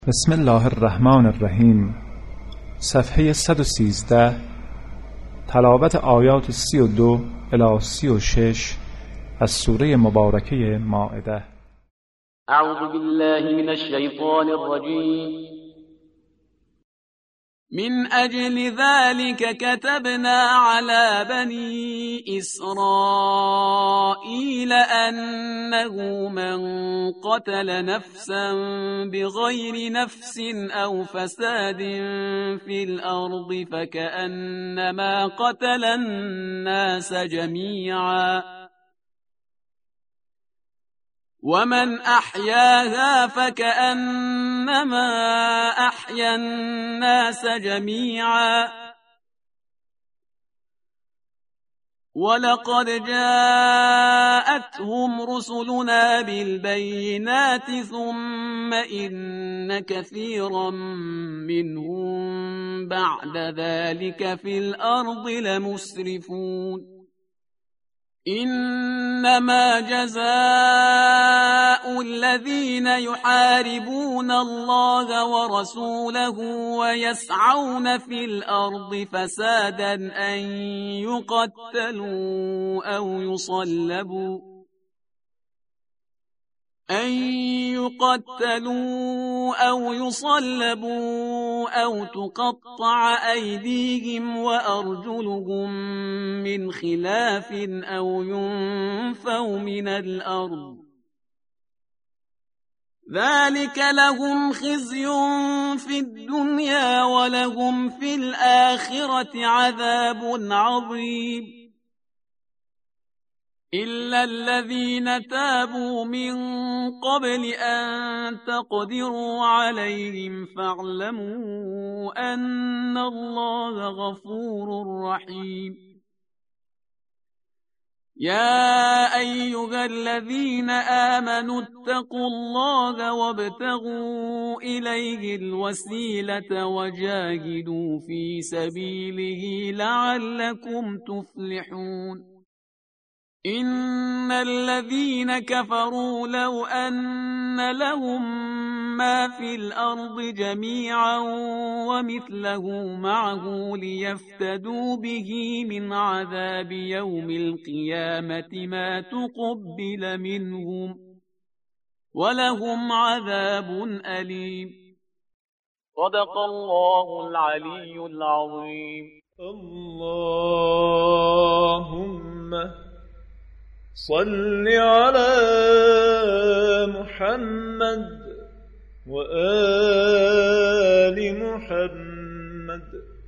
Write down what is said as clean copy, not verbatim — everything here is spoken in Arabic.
بسم الله الرحمن الرحیم. صفحه 113. تلاوت آیات 32 الی 36 از سوره مبارکه مائده. اعوذ بالله من الشیطان الرجیم. من أجل ذلك كتبنا على بني إسرائيل أنه من قتل نفسا بغير نفس أو فساد في الأرض فكأنما قتل الناس جميعا ومن أحياها فكأنما أحيا الناس جميعا ولقد جاءتهم رسلنا بالبينات ثم إن كثيرا منهم بعد ذلك في الأرض لمسرفون. إنما جزاء الذين يحاربون الله ورسوله ويسعون في الأرض فسادا أن يقتلوا أو يصلبوا أو تقطع أيديهم وأرجلهم من خلاف أو ينفوا من الأرض ذلك لهم خزي في الدنيا ولهم في الآخرة عذاب عظيم. إلا الذين تابوا من قبل أن تقدروا عليهم فاعلموا أن الله غفور رحيم. يا أيها الذين آمنوا اتقوا الله وابتغوا إليه الوسيلة وجاهدوا في سبيله لعلكم تفلحون. إن الذين كفروا لو أن لهم ما في الأرض جميعا ومثله معه ليفتدوا به من عذاب يوم القيامة ما تقبل منهم ولهم عذاب أليم. صدق الله العلي العظيم. اللهم صل على محمد وآل محمد.